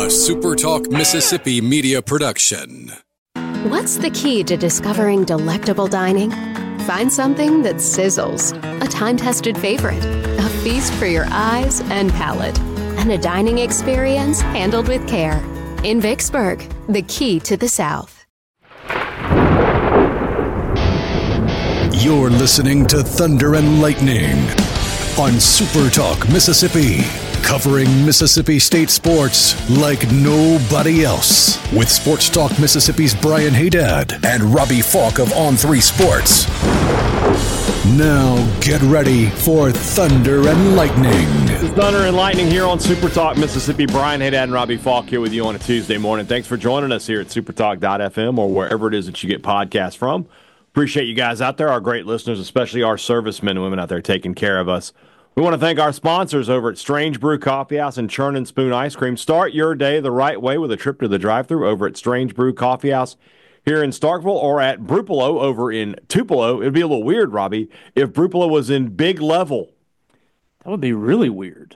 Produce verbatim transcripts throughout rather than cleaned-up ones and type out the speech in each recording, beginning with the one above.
A SuperTalk Mississippi media production. What's the key to discovering delectable dining? Find something that sizzles. A time-tested favorite. A feast for your eyes and palate. And a dining experience handled with care. In Vicksburg, the key to the South. You're listening to Thunder and Lightning on SuperTalk Mississippi, covering Mississippi State sports like nobody else. With Sports Talk Mississippi's Brian Haydad and Robbie Falk of On three Sports. Now get ready for Thunder and Lightning. This is Thunder and Lightning here on SuperTalk Mississippi. Brian Haydad and Robbie Falk here with you on a Tuesday morning. Thanks for joining us here at supertalk dot f m or wherever it is that you get podcasts from. Appreciate you guys out there, our great listeners, especially our servicemen and women out there taking care of us. We want to thank our sponsors over at Strange Brew Coffee House and Churn and Spoon Ice Cream. Start your day the right way with a trip to the drive-thru over at Strange Brew Coffee House here in Starkville, or at Brupolo over in Tupelo. It'd be a little weird, Robbie, if Brupolo was in Big Level. That would be really weird.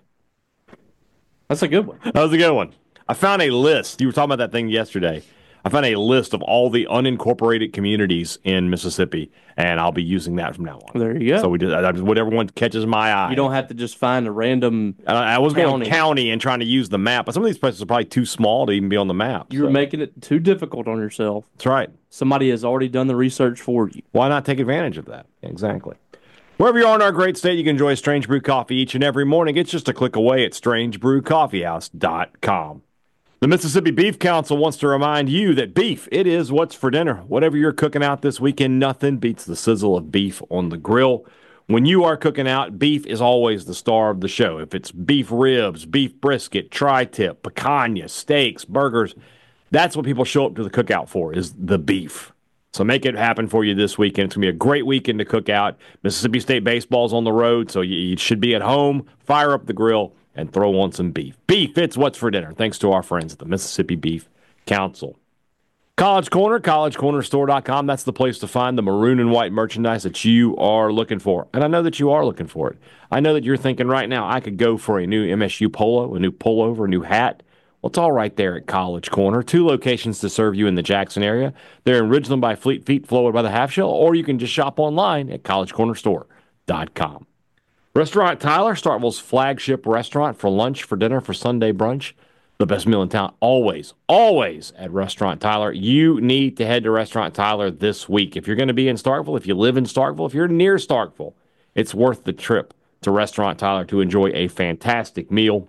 That's a good one. That was a good one. I found a list. You were talking about that thing yesterday. I found a list of all the unincorporated communities in Mississippi, and I'll be using that from now on. There you go. So we did I, whatever one catches my eye. You don't have to just find a random I, I was county. going county and trying to use the map, but some of these places are probably too small to even be on the map. You're so. making it too difficult on yourself. That's right. Somebody has already done the research for you. Why not take advantage of that? Exactly. Wherever you are in our great state, you can enjoy Strange Brew Coffee each and every morning. It's just a click away at strange brew coffee house dot com. The Mississippi Beef Council wants to remind you that beef, it is what's for dinner. Whatever you're cooking out this weekend, nothing beats the sizzle of beef on the grill. When you are cooking out, beef is always the star of the show. If it's beef ribs, beef brisket, tri-tip, picanha, steaks, burgers, that's what people show up to the cookout for, is the beef. So make it happen for you this weekend. It's going to be a great weekend to cook out. Mississippi State baseball's on the road, so you, you should be at home, fire up the grill, and throw on some beef. Beef, it's what's for dinner, thanks to our friends at the Mississippi Beef Council. College Corner, college corner store dot com. That's the place to find the maroon and white merchandise that you are looking for. And I know that you are looking for it. I know that you're thinking right now, I could go for a new M S U polo, a new pullover, a new hat. Well, it's all right there at College Corner. Two locations to serve you in the Jackson area. They're in Ridgeland by Fleet Feet, Flowwood by the Half Shell, or you can just shop online at college corner store dot com. Restaurant Tyler, Starkville's flagship restaurant for lunch, for dinner, for Sunday brunch. The best meal in town, always, always at Restaurant Tyler. You need to head to Restaurant Tyler this week. If you're going to be in Starkville, if you live in Starkville, if you're near Starkville, it's worth the trip to Restaurant Tyler to enjoy a fantastic meal.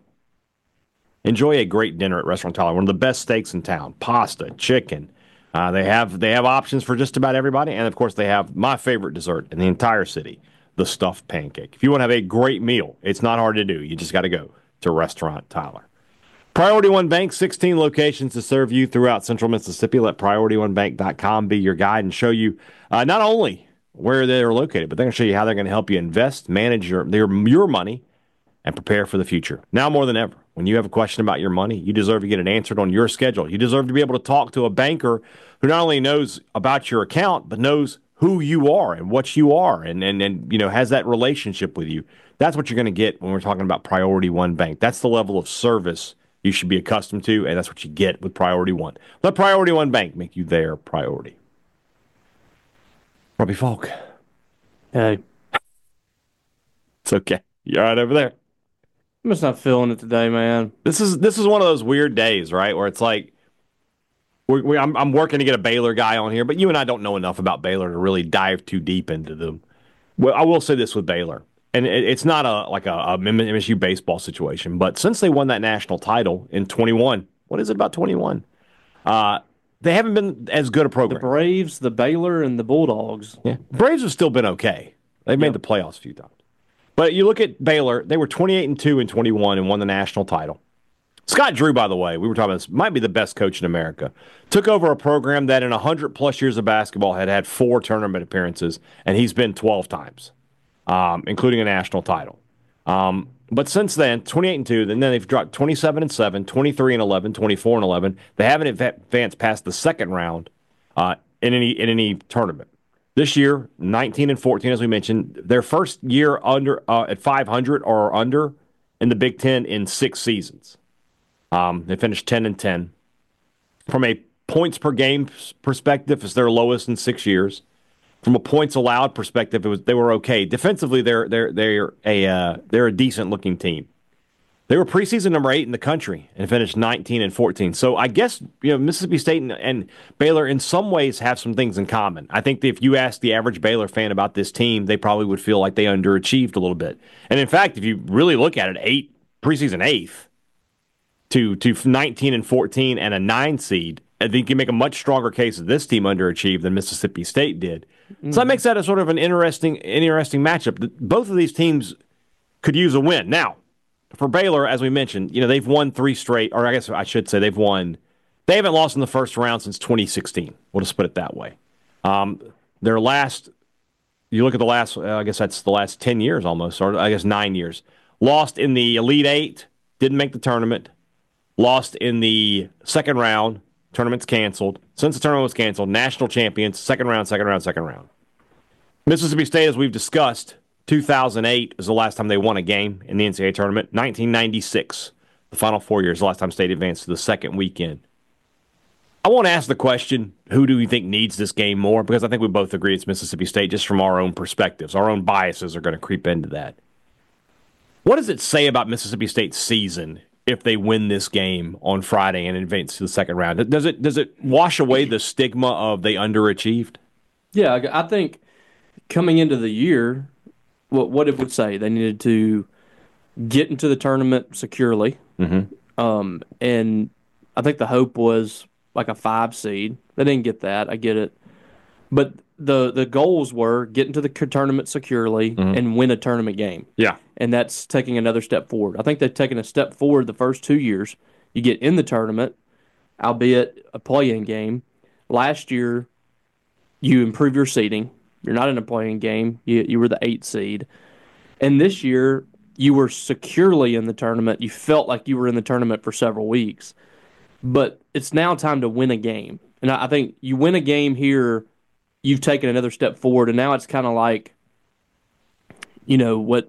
Enjoy a great dinner at Restaurant Tyler. One of the best steaks in town. Pasta, chicken. Uh, they have they have options for just about everybody. And, of course, they have my favorite dessert in the entire city, the stuffed pancake. If you want to have a great meal, it's not hard to do. You just got to go to Restaurant Tyler. Priority One Bank, sixteen locations to serve you throughout central Mississippi. Let priority one bank dot com be your guide and show you uh, not only where they're located, but they're going to show you how they're going to help you invest, manage your, your, your money, and prepare for the future. Now more than ever, when you have a question about your money, you deserve to get it answered on your schedule. You deserve to be able to talk to a banker who not only knows about your account, but knows who you are and what you are, and, and, and you know, has that relationship with you. That's what you're going to get when we're talking about Priority One Bank. That's the level of service you should be accustomed to, and that's what you get with Priority One. Let Priority One Bank make you their priority. Robbie Falk. Hey. It's okay. You all right over there? I'm just not feeling it today, man. This is this is one of those weird days, right, where it's like, we, we, I'm, I'm working to get a Baylor guy on here, but you and I don't know enough about Baylor to really dive too deep into them. Well, I will say this with Baylor, and it, it's not a like a, a M S U baseball situation, but since they won that national title in twenty-one, what is it about twenty-one? Uh, they haven't been as good a program. The Braves, the Baylor, and the Bulldogs. Yeah, Braves have still been okay. They've made Yep. the playoffs a few times. But you look at Baylor, they were twenty-eight and two in twenty-one and won the national title. Scott Drew, by the way, we were talking about this, might be the best coach in America. Took over a program that in one hundred plus years of basketball had had four tournament appearances, and he's been twelve times, um, including a national title. Um, but since then, twenty-eight and two, then they've dropped twenty-seven and seven, twenty-three and eleven, twenty-four and eleven. They haven't advanced past the second round uh, in any in any tournament. This year, nineteen and fourteen, as we mentioned, their first year under uh, at five hundred or under in the Big Ten in six seasons. Um, they finished ten and ten. From a points per game perspective, it's their lowest in six years. From a points allowed perspective, it was they were okay. Defensively, they're they're they're a uh, they're a decent looking team. They were preseason number eight in the country and finished nineteen and fourteen. So I guess you know Mississippi State and, and Baylor in some ways have some things in common. I think that if you ask the average Baylor fan about this team, they probably would feel like they underachieved a little bit. And in fact, if you really look at it, eight preseason eighth to to nineteen and fourteen and a nine seed, I think you make a much stronger case that this team underachieved than Mississippi State did. Mm-hmm. So that makes that a sort of an interesting interesting matchup. Both of these teams could use a win now. For Baylor, as we mentioned, you know, they've won three straight, or I guess I should say they've won. They haven't lost in the first round since twenty sixteen. We'll just put it that way. Um, their last, you look at the last, uh, I guess that's the last ten years almost, or I guess nine years. Lost in the Elite Eight, didn't make the tournament. Lost in the second round, tournament's canceled. Since the tournament was canceled, national champions, second round, second round, second round. Mississippi State, as we've discussed, two thousand eight is the last time they won a game in the N C double A tournament. nineteen ninety-six, the final four years, the last time State advanced to the second weekend. I want to ask the question, who do we think needs this game more? Because I think we both agree it's Mississippi State just from our own perspectives. Our own biases are going to creep into that. What does it say about Mississippi State's season if they win this game on Friday and advance to the second round? Does it, does it wash away the stigma of they underachieved? Yeah, I think coming into the year, What what it would say, they needed to get into the tournament securely, mm-hmm. um, and I think the hope was like a five seed. They didn't get that. I get it, but the the goals were get into the tournament securely mm-hmm. and win a tournament game. Yeah, and that's taking another step forward. I think they've taken a step forward the first two years. You get in the tournament, albeit a play-in game. Last year, you improve your seeding. You're not in a playing game. You you were the eighth seed. And this year, you were securely in the tournament. You felt like you were in the tournament for several weeks. But it's now time to win a game. And I think you win a game here, you've taken another step forward. And now it's kind of like, you know, what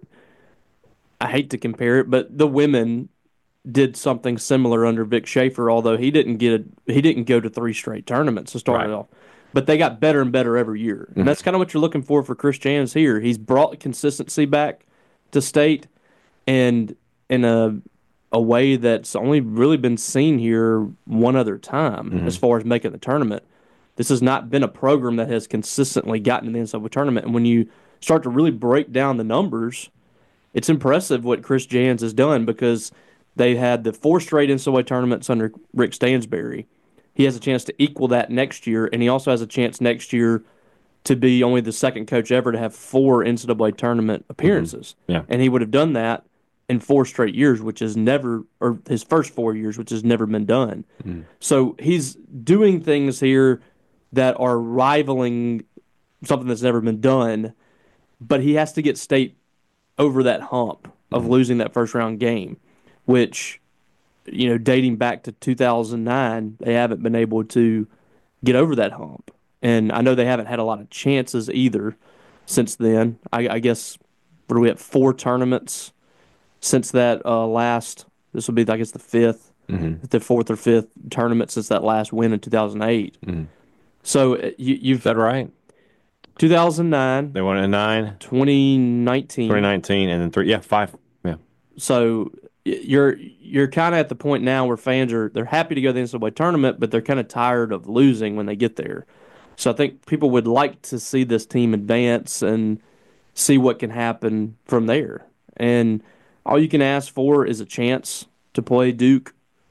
I hate to compare it, but the women did something similar under Vic Schaefer, although he didn't get a, he didn't go to three straight tournaments to start right. it off. But they got better and better every year. And that's kind of what you're looking for for Chris Jans here. He's brought consistency back to State and in a a way that's only really been seen here one other time mm-hmm. as far as making the tournament. This has not been a program that has consistently gotten to the N C double A tournament. And when you start to really break down the numbers, it's impressive what Chris Jans has done because they had the four straight N C double A tournaments under Rick Stansbury. He has a chance to equal that next year, and he also has a chance next year to be only the second coach ever to have four N C double A tournament appearances. Mm-hmm. Yeah. And he would have done that in four straight years, which is never, or his first four years, which has never been done. Mm-hmm. So he's doing things here that are rivaling something that's never been done, but he has to get State over that hump of mm-hmm. losing that first round game, which, you know, dating back to two thousand nine, they haven't been able to get over that hump. And I know they haven't had a lot of chances either since then. I, I guess, what are we at, four tournaments since that uh, last, this will be, I guess, the fifth, mm-hmm. the fourth or fifth tournament since that last win in two thousand eight. Mm-hmm. So you, you've... Is that right? two thousand nine. They won in nine. twenty nineteen. twenty nineteen, and then three. Yeah, five. Yeah. So you're you're kind of at the point now where fans are, they're happy to go to the N C double A tournament, but they're kind of tired of losing when they get there. So I think people would like to see this team advance and see what can happen from there. And all you can ask for is a chance to play Duke.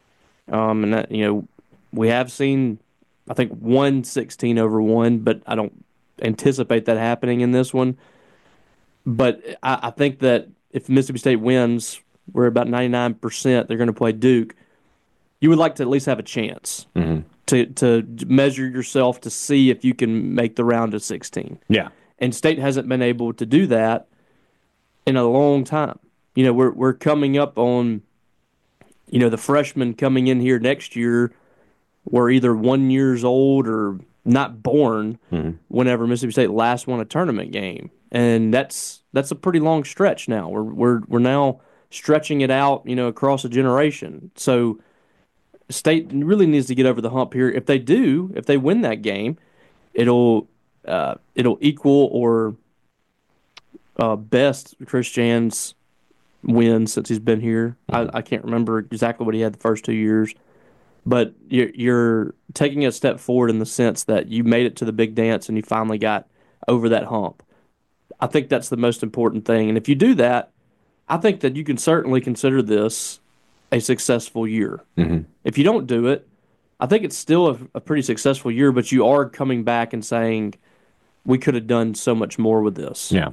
Um, and that, you know, we have seen, I think, one sixteen over one, but I don't anticipate that happening in this one. But I, I think that if Mississippi State wins, we're about ninety-nine percent they're going to play Duke. You would like to at least have a chance mm-hmm. to to measure yourself to see if you can make the round of sixteen. Yeah. And State hasn't been able to do that in a long time. You know, we're we're coming up on, you know, the freshmen coming in here next year were either one years old or not born mm-hmm. whenever Mississippi State last won a tournament game. And that's that's a pretty long stretch now. We're we're we're now stretching it out, you know, across a generation. So State really needs to get over the hump here. If they do, if they win that game, it'll uh, it'll equal or uh, best Chris Jan's win since he's been here. Mm-hmm. I, I can't remember exactly what he had the first two years, but you're, you're taking a step forward in the sense that you made it to the big dance and you finally got over that hump. I think that's the most important thing. And if you do that, I think that you can certainly consider this a successful year. Mm-hmm. If you don't do it, I think it's still a, a pretty successful year, but you are coming back and saying, we could have done so much more with this. Yeah.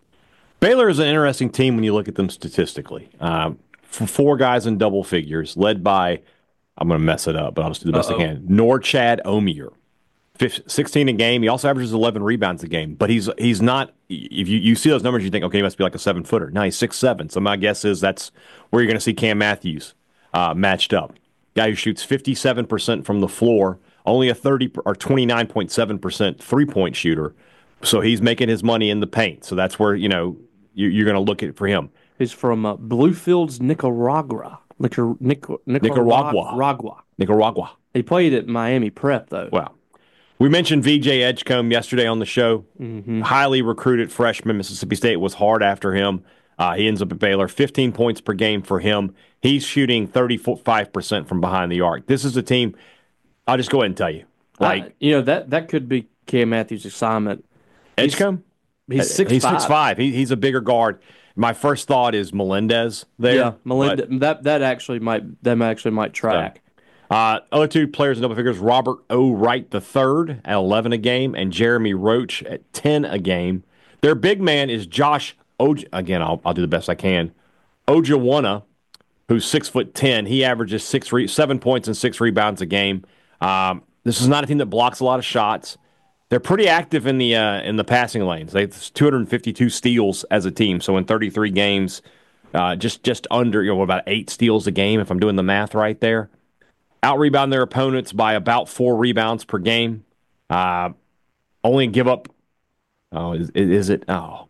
Baylor is an interesting team when you look at them statistically. Um, for four guys in double figures, led by, I'm going to mess it up, but I'll just do the best Uh-oh. I can, Norchad Omier. sixteen a game. He also averages eleven rebounds a game, but he's he's not. If you, you see those numbers, you think, okay, he must be like a seven footer. No, he's six seven. So my guess is that's where you're going to see Cam Matthews uh, matched up. Guy who shoots fifty-seven percent from the floor, only a thirty or twenty-nine point seven percent three point shooter. So he's making his money in the paint. So that's where you know you, you're going to look at for him. He's from uh, Bluefields, Nicaragua. Nicar- Nicar- Nicaragua. Nicaragua. Nicaragua. He played at Miami Prep though. Wow. We mentioned V J Edgecombe yesterday on the show. Mm-hmm. Highly recruited freshman. Mississippi State was hard after him. Uh, he ends up at Baylor. fifteen points per game for him. He's shooting thirty-five percent from behind the arc. This is a team, I'll just go ahead and tell you. Like uh, you know, that, that could be Cam Matthews' assignment. Edgecombe? He's six He's five. six five. He, he's a bigger guard. My first thought is Melendez there. Yeah, Melendez. That, that actually might, that actually might track. So, Uh, other two players in double figures, Robert O. Wright the third at eleven a game and Jeremy Roach at ten a game. Their big man is Josh, Oj- again, I'll, I'll do the best I can, Ojawana, who's six foot ten. He averages six re- seven points and six rebounds a game. Um, this is not a team that blocks a lot of shots. They're pretty active in the uh, in the passing lanes. They have two hundred fifty-two steals as a team, so in thirty-three games, uh, just, just under, you know, about eight steals a game, if I'm doing the math right there. Out-rebound their opponents by about four rebounds per game. Uh, only give up... Oh, is, is it... Oh,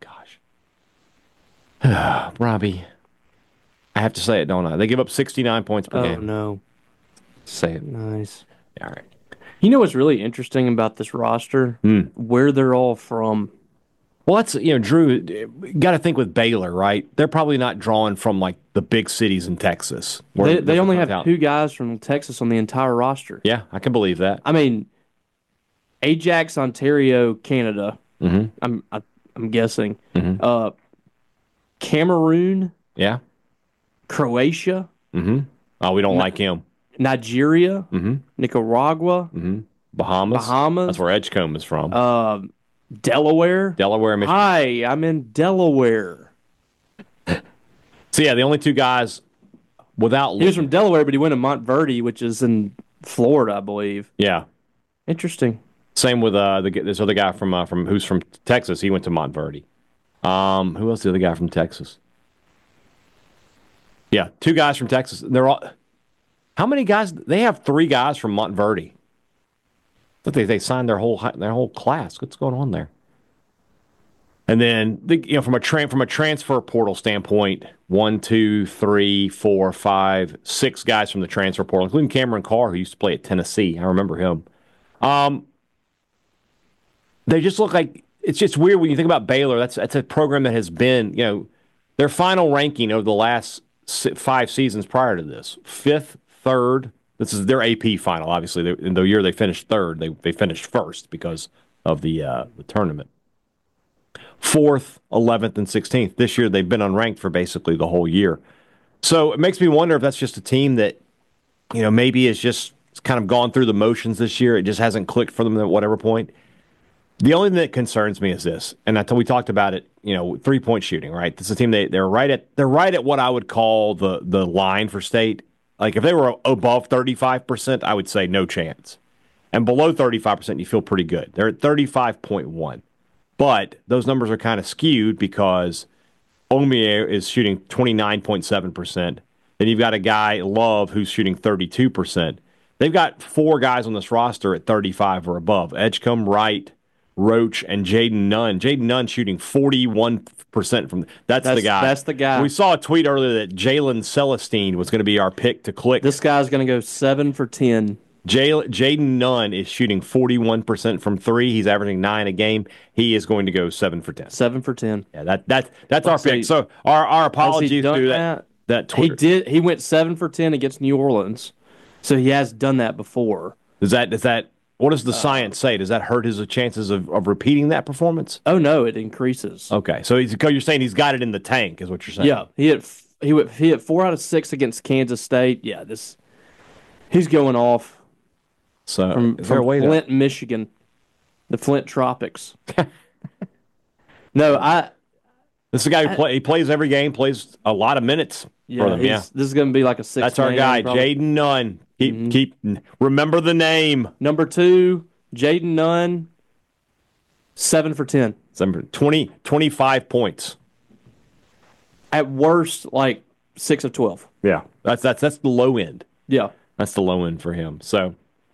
gosh. Robbie. I have to say it, don't I? They give up sixty-nine points per oh, game. Oh, no. Say it. Nice. All right. You know what's really interesting about this roster? Mm. Where they're all from. Well, that's, you know, Drew, got to think with Baylor, right? They're probably not drawing from, like, the big cities in Texas. They, they only have out. two guys from Texas on the entire roster. Yeah, I can believe that. I mean, Ajax, Ontario, Canada, mm-hmm. I'm I, I'm guessing. Mm-hmm. Uh, Cameroon. Yeah. Croatia. Mm-hmm. Oh, we don't Ni- like him. Nigeria. Mm-hmm. Nicaragua. Mm-hmm. Bahamas. Bahamas. That's where Edgecombe is from. Uh, Delaware. Delaware, Michigan. Hi, I'm in Delaware. So, yeah, the only two guys without... He was from Delaware, but he went to Montverde, which is in Florida, I believe. Yeah. Interesting. Same with uh, the, this other guy from uh, from who's from Texas. He went to Montverde. Um, who else is the other guy from Texas? Yeah, two guys from Texas. They're all... How many guys? They have three guys from Montverde. But they they signed their whole their whole class. What's going on there? And then the, you know from a tra- from a transfer portal standpoint, one, two, three, four, five, six guys from the transfer portal, including Cameron Carr, who used to play at Tennessee. I remember him. Um, they just look like it's just weird when you think about Baylor. That's that's a program that has been, you know, their final ranking over the last five seasons prior to this, fifth, third. This is their A P final, obviously. They, in the year they finished third, they they finished first because of the uh, the tournament. Fourth, eleventh, and sixteenth. This year they've been unranked for basically the whole year. So it makes me wonder if that's just a team that, you know, maybe is just kind of gone through the motions this year. It just hasn't clicked for them at whatever point. The only thing that concerns me is this, and until we talked about it, you know, three point shooting. Right, this is a team they they're right at they're right at what I would call the the line for state. Like, if they were above thirty-five percent, I would say no chance. And below thirty-five percent, you feel pretty good. They're at thirty-five point one. But those numbers are kind of skewed because Omier is shooting twenty-nine point seven percent. Then you've got a guy, Love, who's shooting thirty-two percent. They've got four guys on this roster at thirty-five or above. Edgecombe, Wright, Roach, and Jaden Nunn. Jaden Nunn shooting forty-one percent from that's, That's the guy. That's the guy. We saw a tweet earlier that Jalen Celestine was going to be our pick to click. This guy's going to go seven for ten. Jaden Nunn is shooting forty-one percent from three. He's averaging nine a game. He is going to go seven for ten. Seven for ten. Yeah, that that that's Let's our pick. see. So our our apologies done to that. That He Twitter. did. He went seven for ten against New Orleans, so he has done that before. Does that does that what does the Uh, science say? Does that hurt his chances of, of repeating that performance? Oh no, it increases. Okay, so he's you're saying he's got it in the tank, is what you're saying? Yeah, he hit he went he hit four out of six against Kansas State. Yeah, this he's going off So from, is there from a way to- Flint, Michigan, the Flint Tropics. no, I This is a guy who play, he plays every game, plays a lot of minutes yeah, for them. he's- Yeah, this is going to be like a six. that's our man, guy, probably. Jaden Nunn. Keep Mhm. keep remember the name. Number two, Jaden Nunn, seven for ten. Number twenty, twenty-five points. At worst, like six of twelve. Yeah, that's that's that's the low end. Yeah. That's the low end for him. So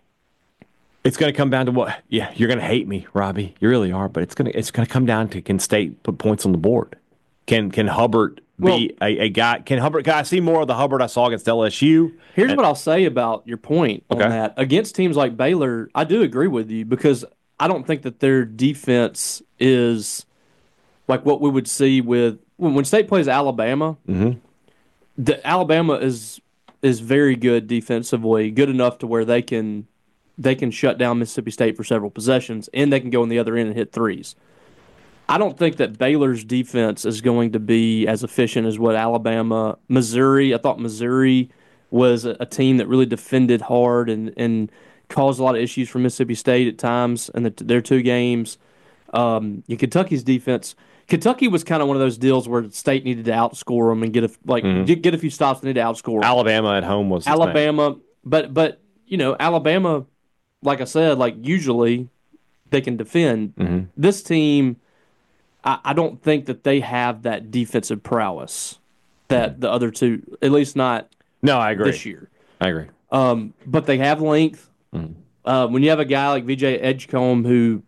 it's going to come down to what? Yeah, you're going to hate me, Robbie. You really are. But it's going to it's going to come down to can State put points on the board? Can can Hubbard be Well- a, a guy? Can Hubbard? Can I see more of the Hubbard I saw against L S U? Here's And- what I'll say about your point on Okay. that. Against teams like Baylor, I do agree with you because I don't think that their defense is like what we would see with when, when State plays Alabama. Mhm. The Alabama is is very good defensively, good enough to where they can they can shut down Mississippi State for several possessions, and they can go on the other end and hit threes. I don't think that Baylor's defense is going to be as efficient as what Alabama, Missouri. I thought Missouri was a, a team that really defended hard and, and caused a lot of issues for Mississippi State at times in the, their two games. Um, in Kentucky's defense, Kentucky was kind of one of those deals where State needed to outscore them and get a like Mhm. get, get a few stops and need to outscore 'em. Alabama at home was the same. Alabama, but but you know Alabama, like I said, like usually they can defend. Mhm. This team, I, I don't think that they have that defensive prowess that the other two, at least not No, I agree. this year. I agree. Um, but they have length. Mhm. Uh, when you have a guy like V J Edgecombe who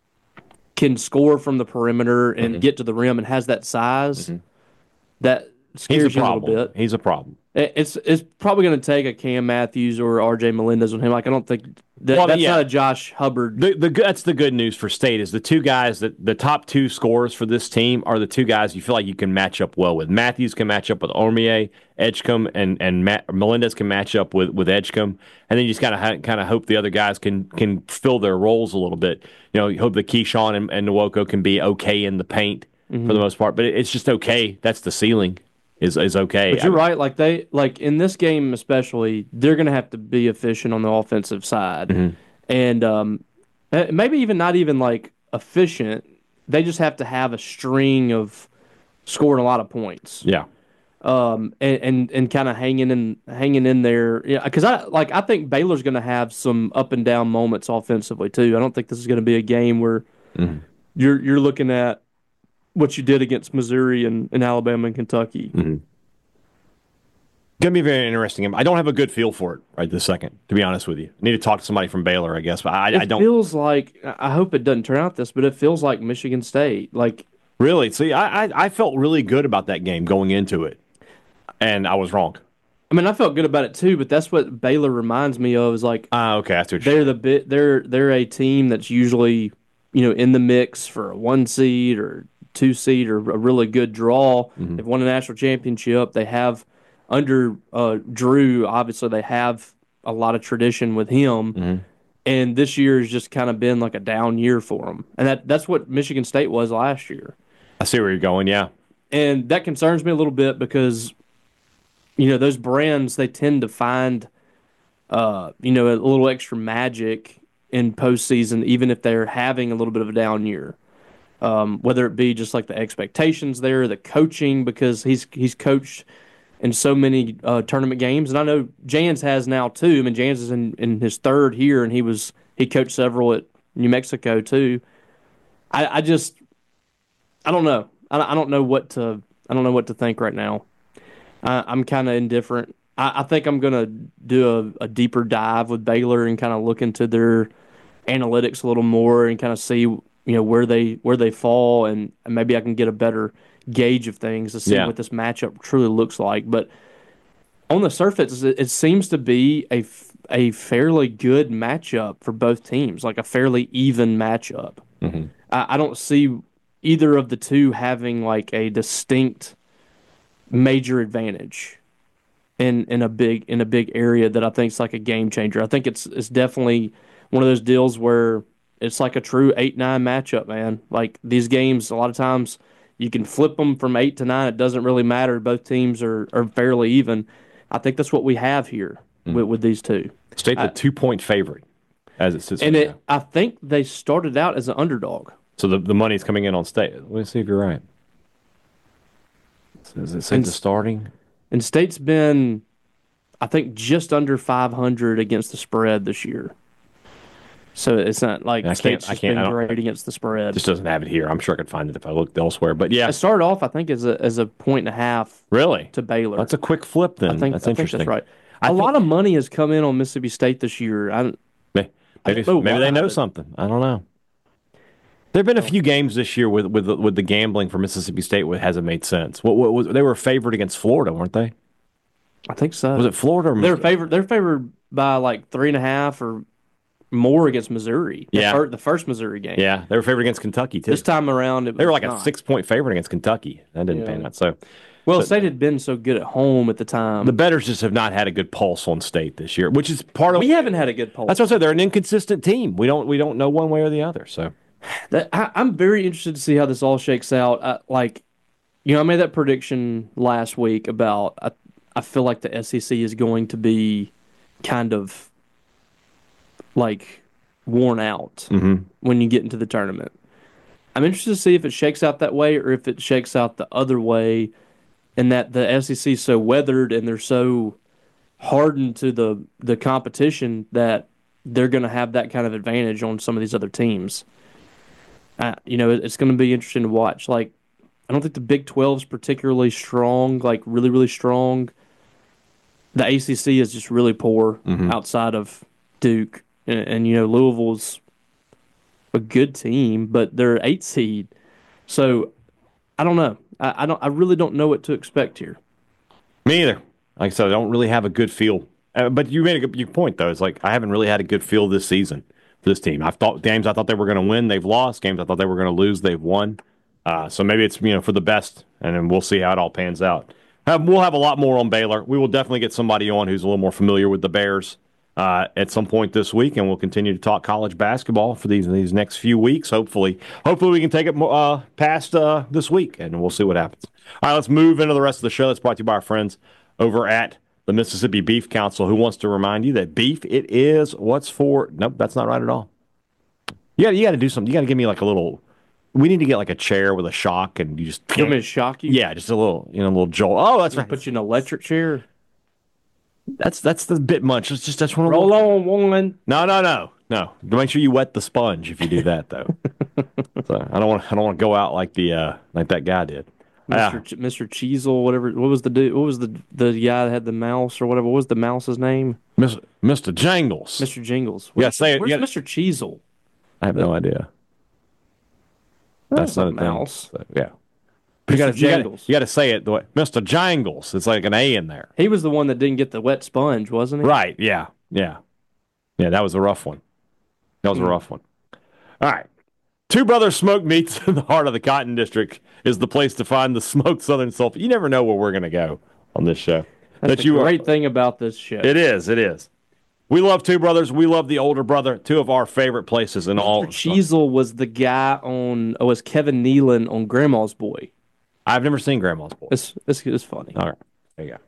can score from the perimeter and Mhm. get to the rim and has that size, Mhm. that He's a scares you a problem. little bit. He's a problem. It- It's it's probably going to take a Cam Matthews or R J Melendez on him. Like I don't think that, Well, that's yeah. not a Josh Hubbard. The, the that's the good news for State is the two guys that the top two scorers for this team are the two guys you feel like you can match up well with. Matthews can match up with Ormier, Edgecombe, and and Matt, Melendez can match up with, with Edgecombe, and then you just kind of ha- kind of hope the other guys can can fill their roles a little bit. You know, you hope that Keyshawn and, and Nwoko can be okay in the paint Mm-hmm. for the most part, but it, it's just okay. That's the ceiling. Is is okay. But you're right. Like they like in this game especially, they're going to have to be efficient on the offensive side, Mhm. and um, eh, maybe even not even like efficient. They just have to have a string of scoring a lot of points. Yeah. Um, and and, and kind of hanging in hanging in there. Yeah, because I like I think Baylor's going to have some up and down moments offensively too. I don't think this is going to be a game where Mhm. you're you're looking at what you did against Missouri and, and Alabama and Kentucky. Mm-hmm. Gonna be very interesting. I don't have a good feel for it right this second, to be honest with you. I need to talk to somebody from Baylor, I guess, but I, It I don't feels like I hope it doesn't turn out this, but it feels like Michigan State. Like really see. I, I I felt really good about that game going into it, and I was wrong. I mean, I felt good about it too, but that's what Baylor reminds me of. Is like Ah, okay, that's what you're they're the bit they're they're a team that's usually you know in the mix for a one seed or two seed or a really good draw. Mhm. They've won a national championship. They have under uh, Drew. Obviously, they have a lot of tradition with him. Mhm. And this year has just kind of been like a down year for them, and that that's what Michigan State was last year. I see where you're going. Yeah, And that concerns me a little bit because, you know, those brands, they tend to find, uh, you know, a little extra magic in postseason, even if they're having a little bit of a down year. Um, whether it be just like the expectations there, the coaching, because he's he's coached in so many uh, tournament games, and I know Jans has now too. I mean, Jans is in, in his third here, and he was he coached several at New Mexico too. I, I just I don't know. I, I don't know what to. I don't know what to think right now. I, I'm kind of indifferent. I, I think I'm gonna do a, a deeper dive with Baylor and kind of look into their analytics a little more and kind of see you know, where they where they fall, and, and maybe I can get a better gauge of things to see Yeah. what this matchup truly looks like. But on the surface, it, it seems to be a, f- a fairly good matchup for both teams, like a fairly even matchup. Mm-hmm. I, I don't see either of the two having like a distinct major advantage in in a big in a big area that I think is like a game changer. I think it's it's definitely one of those deals where it's like a true eight nine matchup, man. Like these games, a lot of times you can flip them from eight to nine. It doesn't really matter. Both teams are, are fairly even. I think that's what we have here mm. with, with these two. State's a two point favorite as it sits. And right it, I think they started out as an underdog. So the the money's coming in on State. Let's see if you're right. Does it say the starting? And State's been, I think, just under five hundred against the spread this year. So it's not like I State's can't, just I can't, been I great against the spread. Just doesn't have it here. I'm sure I could find it if I looked elsewhere. But yeah, it started off, I think, as a as a point and a half. Really? To Baylor. That's a quick flip. Then I think that's I interesting. Think that's right. I a think, lot of money has come in on Mississippi State this year. I, maybe I maybe, know maybe they know but, something. I don't know. There have been a few games this year with with with the gambling for Mississippi State that hasn't made sense. What, what was they were favored against Florida, weren't they? I think so. Was it Florida? Or they're favored. They're favored by like three and a half or more against Missouri. The yeah, fir- the first Missouri game. Yeah, they were favored against Kentucky too. This time around, it they were like not. a six point favorite against Kentucky. That didn't yeah. pan out. So, well, but, State had been so good at home at the time. The bettors just have not had a good pulse on State this year, which is part of. We haven't had a good pulse. That's what I said. They're an inconsistent team. We don't we don't know one way or the other. So. That, I, I'm very interested to see how this all shakes out. I, like, you know, I made that prediction last week about I, I feel like the S E C is going to be kind of like worn out mm-hmm. when you get into the tournament. I'm interested to see if it shakes out that way or if it shakes out the other way, and that the S E C is so weathered and they're so hardened to the the competition that they're going to have that kind of advantage on some of these other teams. Uh, you know, it's going to be interesting to watch. Like, I don't think the Big twelve is particularly strong, like really, really strong. The A C C is just really poor mm-hmm. outside of Duke. And, and, you know, Louisville's a good team, but they're eight seed. So, I don't know. I, I don't. I really don't know what to expect here. Me either. Like I said, I don't really have a good feel. Uh, but you made a good point, though. It's like I haven't really had a good feel this season. This team. I've thought games I thought they were going to win, they've lost. Games I thought they were going to lose, they've won. Uh, so maybe it's you know for the best, and then we'll see how it all pans out. Have, we'll have a lot more on Baylor. We will definitely get somebody on who's a little more familiar with the Bears uh, at some point this week, and we'll continue to talk college basketball for these these next few weeks. Hopefully, hopefully we can take it uh, past uh, this week, and we'll see what happens. All right, let's move into the rest of the show. That's brought to you by our friends over at the Mississippi Beef Council, who wants to remind you that beef, it is what's for. Nope, that's not right at all. You got you got to do something. You got to give me like a little. We need to get like a chair with a shock, and you just. You want me to shock you? Yeah, just a little, you know, a little jolt. Oh, that's right. Put you in an electric chair. That's that's the bit much. It's just that's one. Roll on, woman. No, no, no, no. Make sure you wet the sponge if you do that, though. So I don't want. I don't want to go out like the uh, like that guy did. Mister Ch- Mister Cheezel, whatever. What was the dude? What was the the guy that had the mouse or whatever? What was the mouse's name? Mister Jangles. Mister Jingles. Yeah, say it. Where's gotta, Mister Cheezel? I have no idea. That's, That's not a mouse. So, yeah. You got you to say it the way Mister Jangles. It's like an A in there. He was the one that didn't get the wet sponge, wasn't he? Right. Yeah. Yeah. Yeah. That was a rough one. That was mm. a rough one. All right. Two Brothers Smoked Meats in the heart of the Cotton District is the place to find the smoked Southern Soul Food. You never know where we're going to go on this show. That's the great are, thing about this show. It is. It is. We love Two Brothers. We love the older brother. Two of our favorite places in Mister all. Mister Cheezel was the guy on. Oh, was Kevin Nealon on Grandma's Boy. I've never seen Grandma's Boy. It's it's, it's funny. All right, there you go.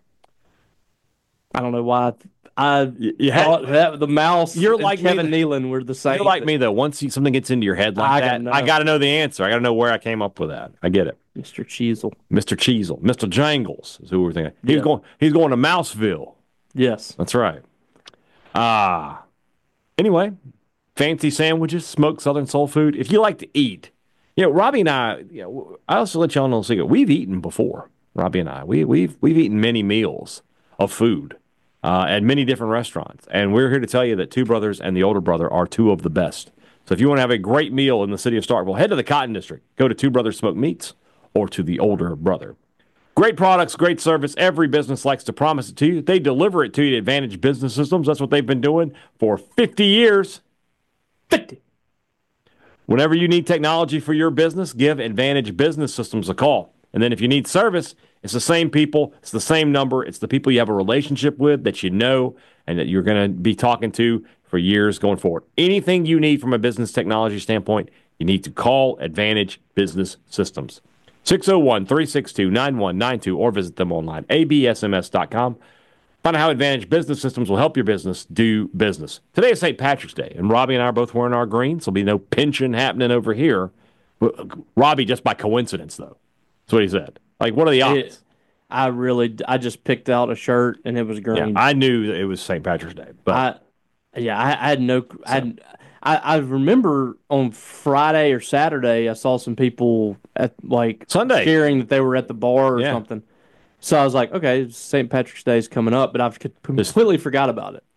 I don't know why I you thought that the mouse. You're like Kevin me, Nealon were the same. You're like me though. Once you, something gets into your head like I that, gotta I got to know the answer. I got to know where I came up with that. I get it. Mister Cheezel. Mister Cheezel. Mister Jangles is who we're thinking. He's yeah. going. He's going to Mouseville. Yes, that's right. Ah. Uh, anyway, fancy sandwiches, smoked Southern soul food. If you like to eat. You know, Robbie and I, you know, I also let y'all know a secret. We've eaten before, Robbie and I. We, we've we've eaten many meals of food uh, at many different restaurants. And we're here to tell you that Two Brothers and the older brother are two of the best So if you want to have a great meal in the city of Starkville, head to the Cotton District. Go to Two Brothers Smoked Meats or to the Older Brother. Great products, great service. Every business likes to promise it to you. They deliver it to you at Advantage Business Systems. That's what they've been doing for fifty years. fifty. Whenever you need technology for your business, give Advantage Business Systems a call. And then if you need service, it's the same people, it's the same number, it's the people you have a relationship with that you know and that you're going to be talking to for years going forward. Anything you need from a business technology standpoint, you need to call Advantage Business Systems. six oh one, three six two, nine one nine two or visit them online, a b s m s dot com. Find out how Advantage Business Systems will help your business do business. Today is Saint Patrick's Day, and Robbie and I are both wearing our greens. There'll be no pinching happening over here. Robbie, just by coincidence, though. That's what he said. Like, what are the odds? It, I really, I just picked out a shirt, and it was green. Yeah, I knew that it was Saint Patrick's Day. But I, yeah, I, I had no, so. I, had, I, I remember on Friday or Saturday, I saw some people at like Sunday sharing that they were at the bar or yeah. something. So I was like, okay, Saint Patrick's Day is coming up, but I've completely forgot about it.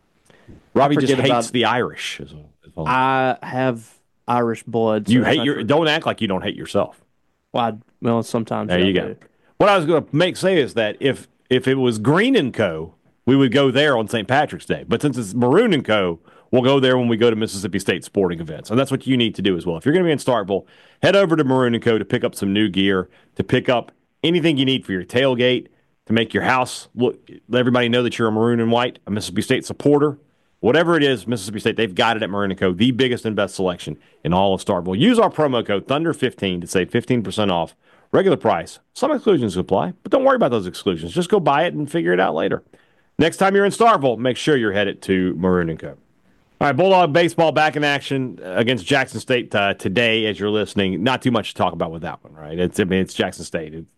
Robbie just hates the Irish. Is all. I have Irish blood. So you hate your. Don't act like you don't hate yourself. Well, I, well, sometimes there I you do. go. What I was going to make say is that if if it was Green and Co., we would go there on Saint Patrick's Day. But since it's Maroon and Co., we'll go there when we go to Mississippi State sporting events. And that's what you need to do as well. If you're going to be in Starkville, head over to Maroon and Co. to pick up some new gear, to pick up anything you need for your tailgate, to make your house look, let everybody know that you're a Maroon and White, a Mississippi State supporter. Whatever it is, Mississippi State, they've got it at Maroon and Co., the biggest and best selection in all of Starkville. Use our promo code Thunder fifteen to save fifteen percent off regular price. Some exclusions apply, but don't worry about those exclusions. Just go buy it and figure it out later. Next time you're in Starkville, make sure you're headed to Maroon and Co. All right, Bulldog baseball back in action against Jackson State uh, today as you're listening. Not too much to talk about with that one, right? It's, I mean, it's Jackson State. It's,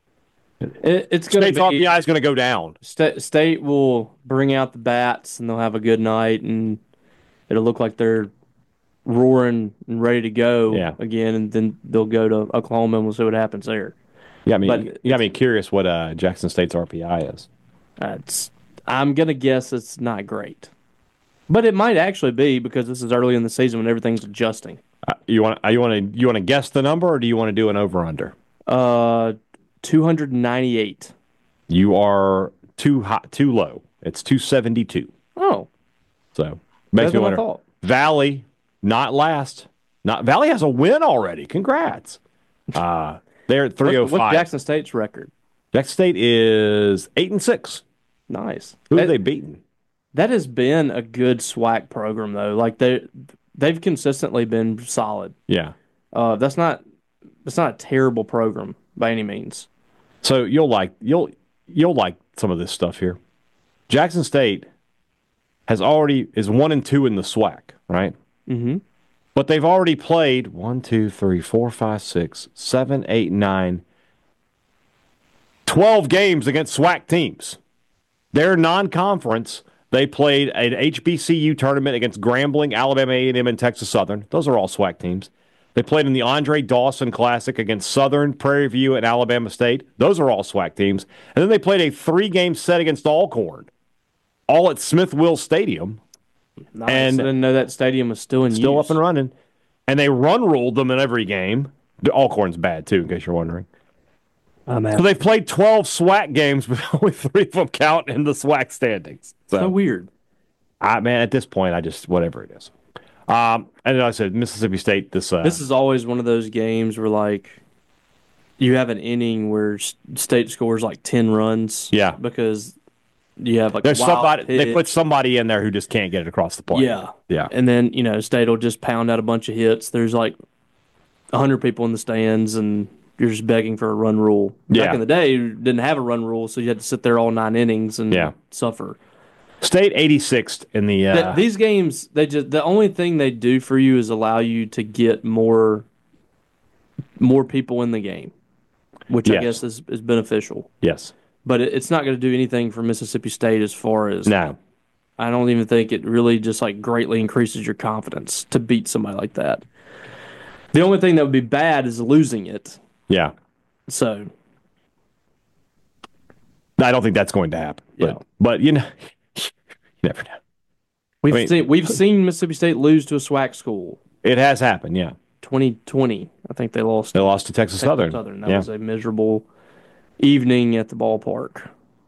It, it's going to be. R P I is going to go down. State, State will bring out the bats and they'll have a good night, and it'll look like they're roaring and ready to go yeah. again. And then they'll go to Oklahoma and we'll see what happens there. Yeah, I mean, but you got me curious what uh, Jackson State's R P I is. Uh, it's, I'm going to guess it's not great, but it might actually be because this is early in the season when everything's adjusting. Uh, you want you want to you want to guess the number, or do you want to do an over under? Uh. two hundred ninety-eight. You are too high, too low. It's two seventy-two. Oh. So, makes me wonder. Valley, not last. Not Valley has a win already. Congrats. Uh, they're at three oh five. What's Jackson State's record? Jackson State is eight and six. Nice. Who that, have they beaten? That has been a good SWAC program, though. Like, they, they've consistently been solid. Yeah. Uh, that's not that's not a terrible program by any means. So you'll like you'll you'll like some of this stuff here. Jackson State has already is one and two in the SWAC, right? Mm-hmm. But they've already played one, two, three, four, five, six, seven, eight, nine, twelve games against SWAC teams. They're non-conference. They played an H B C U tournament against Grambling, Alabama A and M, and Texas Southern. Those are all SWAC teams. They played in the Andre Dawson Classic against Southern, Prairie View, and Alabama State. Those are all SWAC teams. And then they played a three-game set against Alcorn, all at Smith-Will Stadium. Nice. And I didn't know that stadium was still in still use. up and running. And they run-ruled them in every game. Alcorn's bad, too, in case you're wondering. Oh, man. So they've played twelve SWAC games, but only three of them count in the SWAC standings. So, so weird. I, man, at this point, I just, whatever it is. Um, and then I said Mississippi State. This uh, this is always one of those games where like you have an inning where State scores like ten runs. Yeah, because you have like there's wild somebody pitch. They put somebody in there who just can't get it across the plate. Yeah, yeah. And then you know State will just pound out a bunch of hits. There's like a hundred people in the stands, and you're just begging for a run rule. Yeah. Back in the day, you didn't have a run rule, so you had to sit there all nine innings and yeah. suffer. State eighty-sixth in the uh... the, these games. They just the only thing they do for you is allow you to get more more people in the game, which yes. I guess is, is beneficial. Yes, but it, it's not going to do anything for Mississippi State as far as no. I don't even think it really just like greatly increases your confidence to beat somebody like that. The only thing that would be bad is losing it. Yeah. So I don't think that's going to happen. Yeah. But, but you know. You never know. We've I mean, seen we've seen Mississippi State lose to a SWAC school. It has happened, yeah. twenty twenty, I think they lost. They lost to Texas, Texas Southern. Southern. That yeah. was a miserable evening at the ballpark.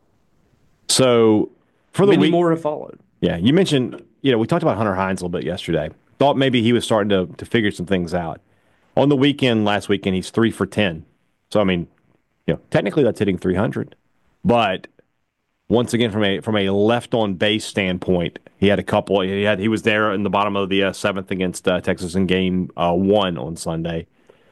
So for the Many week, more have followed. Yeah, you mentioned, you know, we talked about Hunter Hines a little bit yesterday. Thought maybe he was starting to, to figure some things out. On the weekend, last weekend, he's three for ten. So, I mean, you know, technically that's hitting three hundred. But once again, from a from a left on base standpoint, he had a couple. He had he was there in the bottom of the uh, seventh against uh, Texas in game uh, one on Sunday.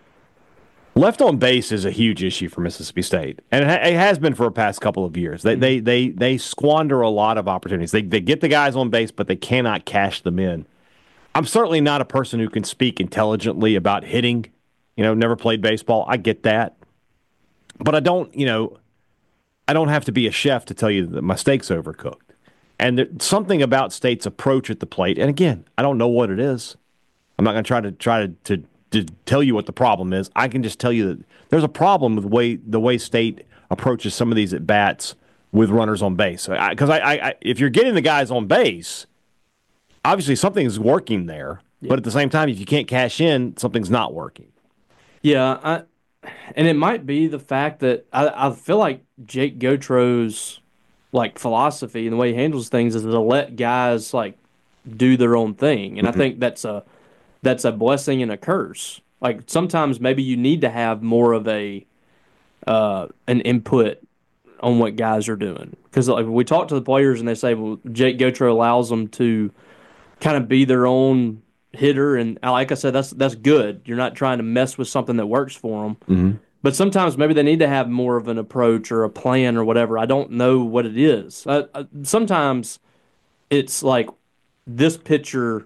Left on base is a huge issue for Mississippi State, and it, ha- it has been for the past couple of years. They they they they squander a lot of opportunities. They they get the guys on base, but they cannot cash them in. I'm certainly not a person who can speak intelligently about hitting. You know, never played baseball. I get that, but I don't. You know, I don't have to be a chef to tell you that my steak's overcooked. And there's something about State's approach at the plate. And again, I don't know what it is. I'm not going to try to try to. to to tell you what the problem is. I can just tell you that there's a problem with the way the way State approaches some of these at bats with runners on base. Because I, I, I, if you're getting the guys on base, obviously something's working there. Yeah. But at the same time, if you can't cash in, something's not working. Yeah, I, and it might be the fact that I, I feel like Jake Gautreau's like philosophy and the way he handles things is to let guys like do their own thing, and mm-hmm. I think that's a that's a blessing and a curse. Like sometimes maybe you need to have more of a uh, an input on what guys are doing, because like we talk to the players and they say, well, Jake Gautreau allows them to kind of be their own hitter, and like I said, that's that's good. You're not trying to mess with something that works for them. Mm-hmm. But sometimes maybe they need to have more of an approach or a plan or whatever. I don't know what it is. Uh, sometimes it's like this pitcher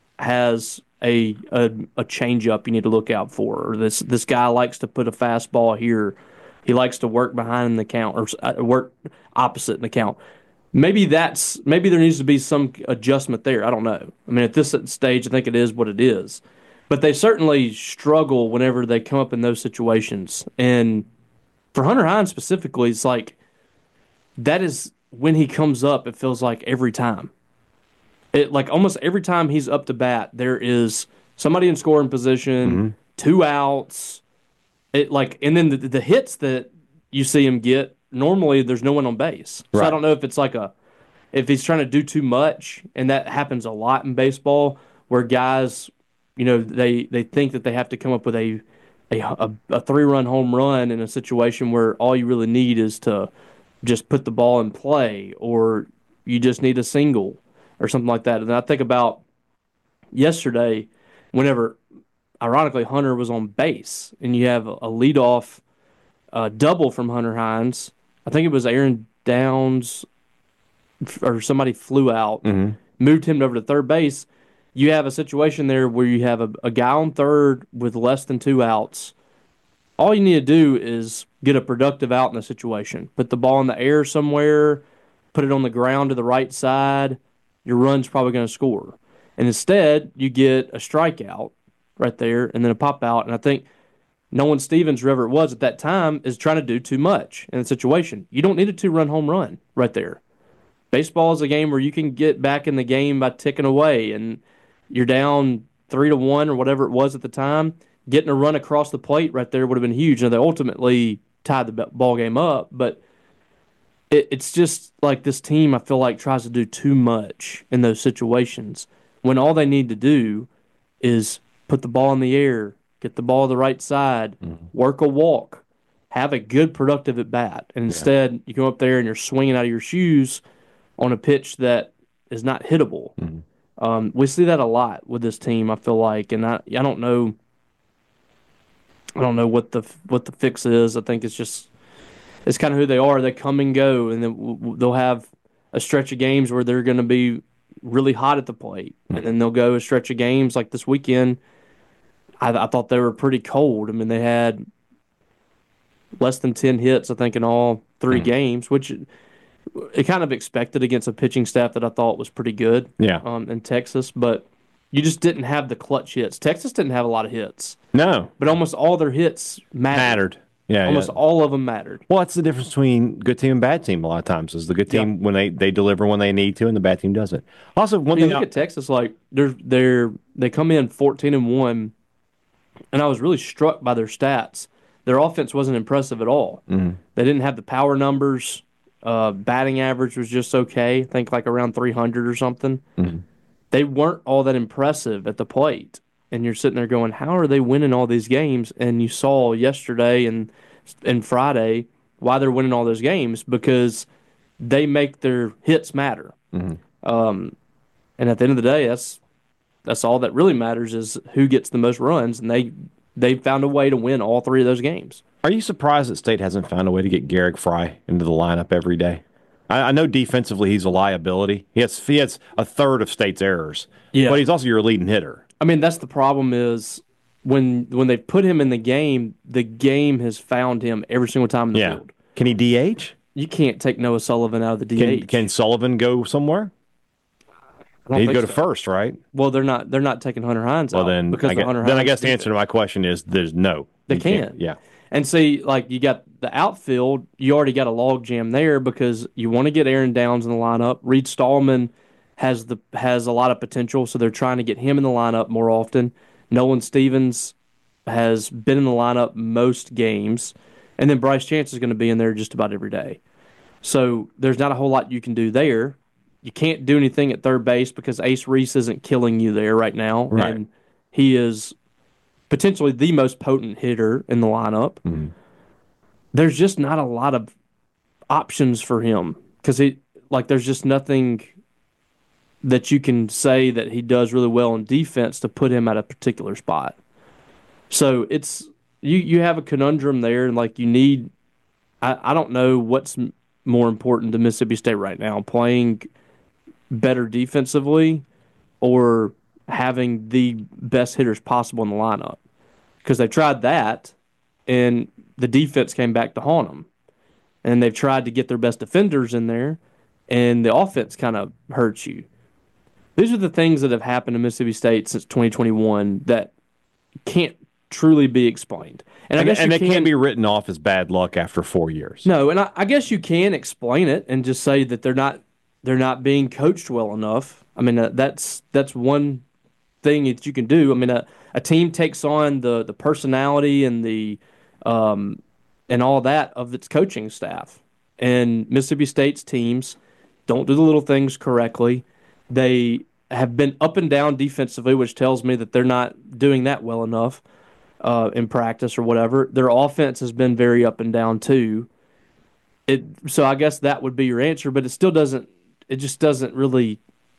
has a a, a change-up you need to look out for, or this this guy likes to put a fastball here. He likes to work behind the count or work opposite in the count. Maybe that's maybe there needs to be some adjustment there. I don't know. I mean, at this stage, I think it is what it is. But they certainly struggle whenever they come up in those situations. And for Hunter Hines specifically, it's like that is when he comes up, it feels like every time. It like almost every time he's up to bat, there is somebody in scoring position, mm-hmm. two outs. It like and then the, the hits that you see him get, normally there's no one on base. So right. I don't know if it's like a if he's trying to do too much, and that happens a lot in baseball where guys, you know, they, they think that they have to come up with a a, a three-run home run in a situation where all you really need is to just put the ball in play, or you just need a single or something like that. And I think about yesterday whenever, ironically, Hunter was on base, and you have a leadoff uh, double from Hunter Hines. I think it was Aaron Downs or somebody flew out, mm-hmm. moved him over to third base. You have a situation there where you have a, a guy on third with less than two outs. All you need to do is get a productive out in the situation. Put the ball in the air somewhere, put it on the ground to the right side, your run's probably going to score. And instead, you get a strikeout right there and then a pop out. And I think Nolan Stevens, whoever it was at that time, is trying to do too much in the situation. You don't need a two-run home run right there. Baseball is a game where you can get back in the game by ticking away, and you're down three to one or whatever it was at the time. Getting a run across the plate right there would have been huge. Now they ultimately tied the ball game up, but it, it's just like this team, I feel like, tries to do too much in those situations when all they need to do is put the ball in the air, get the ball to the right side, mm-hmm. work a walk, have a good productive at bat. And instead, yeah. you go up there and you're swinging out of your shoes on a pitch that is not hittable. Mm-hmm. Um, we see that a lot with this team, I feel like, and I I don't know I don't know what the what the fix is. I think it's just it's kind of who they are. They come and go, and then they'll have a stretch of games where they're going to be really hot at the plate, mm-hmm. and then they'll go a stretch of games like this weekend. I, I thought they were pretty cold. I mean, they had less than ten hits, I think, in all three mm-hmm. games, which it kind of expected against a pitching staff that I thought was pretty good yeah. um, in Texas, but you just didn't have the clutch hits. Texas didn't have a lot of hits. No. But almost all their hits mattered. Mattered, Yeah, Almost yeah. all of them mattered. Well, that's the difference between good team and bad team a lot of times is the good team Yeah. when they, they deliver when they need to and the bad team doesn't. Also, one I mean, thing look I, at Texas, like they're they're they come in fourteen and one, and I was really struck by their stats. Their offense wasn't impressive at all. Mhm. They didn't have the power numbers. Uh, batting average was just okay. I think like around three hundred or something. Mhm. They weren't all that impressive at the plate. And you're sitting there going, how are they winning all these games? And you saw yesterday and and Friday why they're winning all those games because they make their hits matter. Mhm. Um, and at the end of the day, that's that's all that really matters is who gets the most runs, and they they found a way to win all three of those games. Are you surprised that State hasn't found a way to get Garrick Fry into the lineup every day? I, I know defensively he's a liability. He has he has a third of State's errors, Yeah. but he's also your leading hitter. I mean, that's the problem is when when they put him in the game, the game has found him every single time in the Yeah. field. Can he D H? You can't take Noah Sullivan out of the D H. Can, can Sullivan go somewhere? I don't He'd think go to so. first, right? Well, they're not. They're not taking Hunter Hines Well, out then because I the guess, Hunter then I Hines guess the defense. answer to my question is there's no. They You can't. Yeah. And see, like you got the outfield, you already got a log jam there because you want to get Aaron Downs in the lineup. Reed Stallman has the has a lot of potential, so they're trying to get him in the lineup more often. Nolan Stevens has been in the lineup most games, and then Bryce Chance is going to be in there just about every day. So there's not a whole lot you can do there. You can't do anything at third base because Ace Reese isn't killing you there right now, Right. and he is potentially the most potent hitter in the lineup. Mm-hmm. There's just not a lot of options for him because it like there's just nothing that you can say that he does really well in defense to put him at a particular spot. So it's you you have a conundrum there, and like you need. I, I don't know what's m- more important to Mississippi State right now: playing better defensively or having the best hitters possible in the lineup. Because they've tried that, and the defense came back to haunt them. And they've tried to get their best defenders in there, and the offense kind of hurts you. These are the things that have happened to Mississippi State since twenty twenty-one that can't truly be explained. And, I And, guess and you they can, can't be written off as bad luck after four years. No, and I, I guess you can explain it and just say that they're not they're not being coached well enough. I mean, uh, that's that's one thing that you can do. I mean, a, a team takes on the the personality and the um, and all that of its coaching staff. And Mississippi State's teams don't do the little things correctly. They have been up and down defensively, which tells me that they're not doing that well enough uh, in practice or whatever. Their offense has been very up and down too. It so I guess that would be your answer, but it still doesn't. It just doesn't really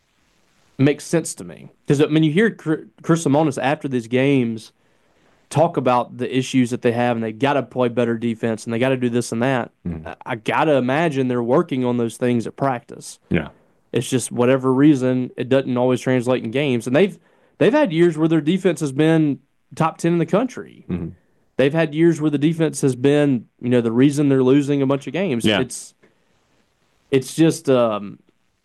make sense to me because I mean you hear Chris Lemonis after these games talk about the issues that they have and they got to play better defense and they got to do this and that. Mm-hmm. I, I got to imagine they're working on those things at practice. Yeah. It's just whatever reason it doesn't always translate in games, and they've they've had years where their defense has been top ten in the country. Mm-hmm. They've had years where the defense has been, you know, the reason they're losing a bunch of games. Yeah. It's it's just um,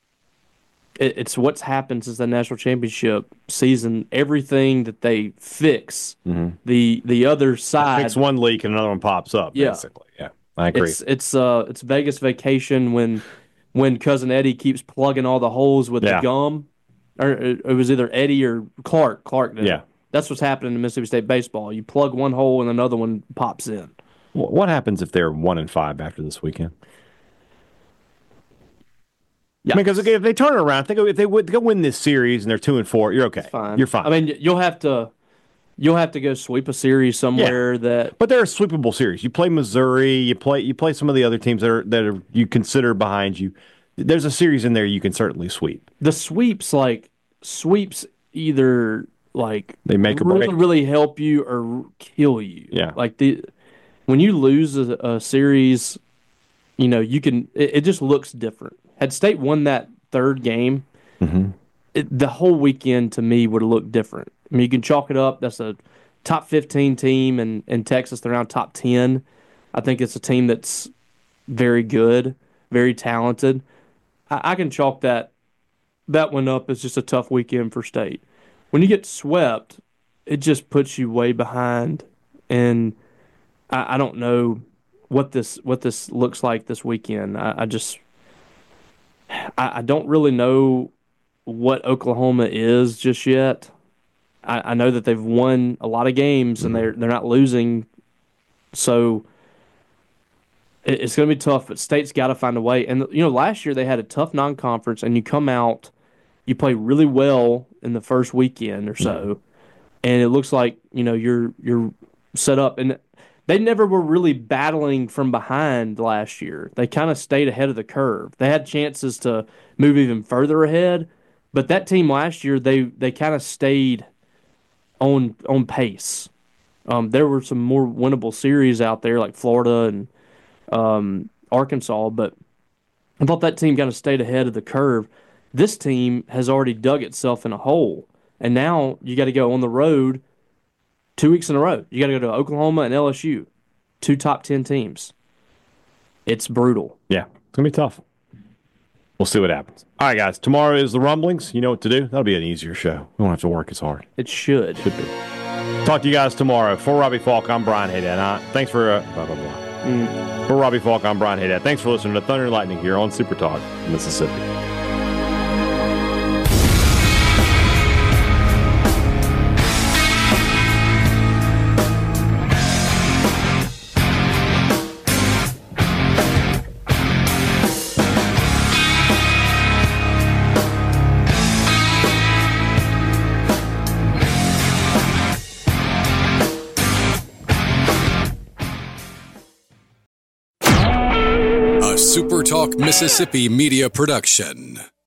it, it's what's happened since the national championship season. Everything that they fix, mm-hmm. the the other side fix one leak and another one pops up. Yeah. Basically, yeah, I agree. It's it's uh it's Vegas vacation when. When Cousin Eddie keeps plugging all the holes with yeah. the gum, or it was either Eddie or Clark. Clark did. Yeah, that's what's happening in Mississippi State baseball. You plug one hole and another one pops in. What happens if they're one and five after this weekend? Yeah, because I mean, if they turn it around, think if they would go win this series and they're two and four, you're okay. It's fine. You're fine. I mean, you'll have to. You'll have to go sweep a series somewhere yeah. that. But they're a sweepable series. You play Missouri. You play. You play some of the other teams that are that are you consider behind you. There's a series in there you can certainly sweep. The sweeps, like sweeps, either like they make really, break. really help you or kill you. Yeah, like the when you lose a, a series, you know you can. It, it just looks different. Had State won that third game, mm-hmm. it, the whole weekend to me would have looked different. I mean, you can chalk it up. That's a top fifteen team, and in Texas they're around top ten. I think it's a team that's very good, very talented. I can chalk that that one up as just a tough weekend for State. When you get swept, it just puts you way behind. And I, I don't know what this what this looks like this weekend. I, I just I, I don't really know what Oklahoma is just yet. I, I know that they've won a lot of games and they're they're not losing, so it, it's going to be tough. But State's got to find a way. And you know, last year they had a tough non-conference, and you come out, you play really well in the first weekend or so, and it looks like you know you're you're set up. And they never were really battling from behind last year. They kind of stayed ahead of the curve. They had chances to move even further ahead, but that team last year, they they kind of stayed on on pace. Um, there were some more winnable series out there, like Florida and um, Arkansas, but I thought that team kind of stayed ahead of the curve. This team has already dug itself in a hole, and now you got to go on the road two weeks in a row. You got to go to Oklahoma and L S U, two top ten teams. It's brutal. Yeah, it's going to be tough. We'll see what happens. All right, guys. Tomorrow is the Rumblings. You know what to do. That'll be an easier show. We won't have to work as hard. It should. Should be. Talk to you guys tomorrow. For Robbie Falk, I'm Brian Haydad. Uh, thanks for uh, blah, blah, blah. Mm. For Robbie Falk, I'm Brian Haydad. Thanks for listening to Thunder and Lightning here on Super Talk, Mississippi. Super Talk Mississippi Media Production.